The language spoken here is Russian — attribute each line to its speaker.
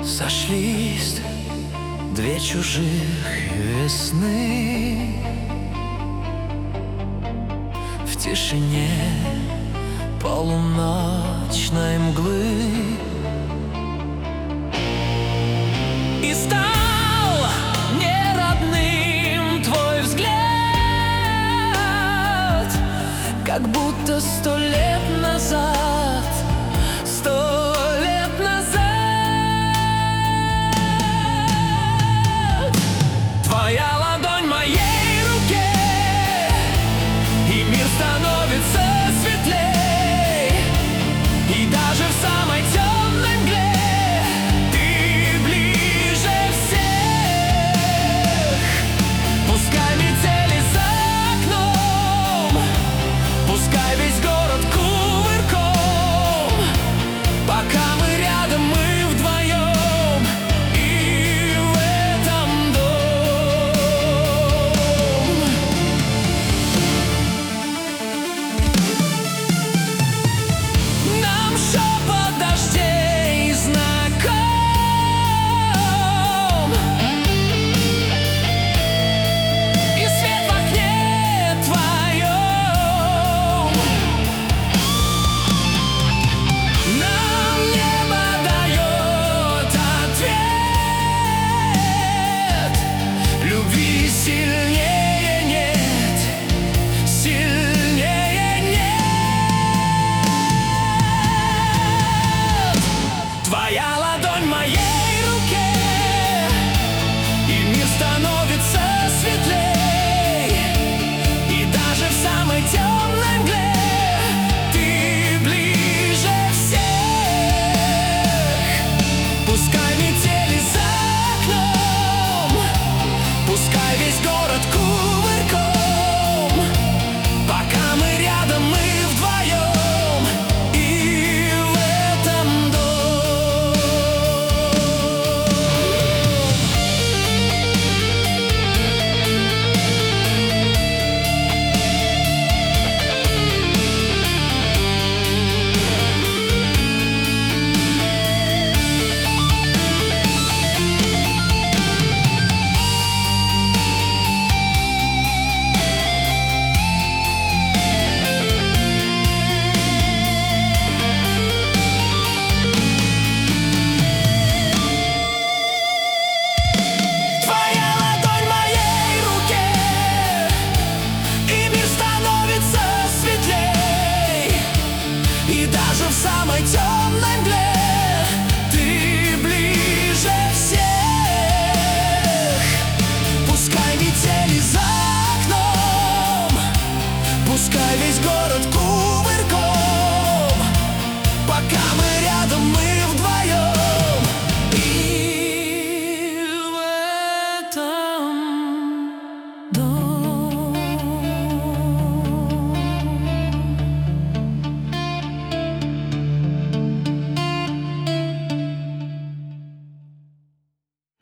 Speaker 1: Сошлись две чужих весны в тишине полуночной мглы, и стал неродным твой взгляд, как будто 100 лет назад, 100 лет назад. Твоя ладонь в моей руке, и мир становится светлей, и даже в самой темной мгле ты ближе всех. Пускай метели за окном, пускай весь город кувырком, пока мы рядом, мы вдвоем, и в этом дом. Нам шепот дождей знаком, и свет в окне твоем. Нам небо дает ответ, любви сильнее нет, сильнее нет. Твоя ладонь в моей руке, и мир становится светлей, и даже в самой темной мгле ты ближе всех. Пускай метели за окном, пускай весь город кувырком, пока мы рядом, мы вдвоем, и в этом дом. Твоя ладонь в моей руке, и мир становится светлей, и даже в самой темной мгле ты ближе всех. Пускай метели за окном, пускай весь город кувырком, пока мы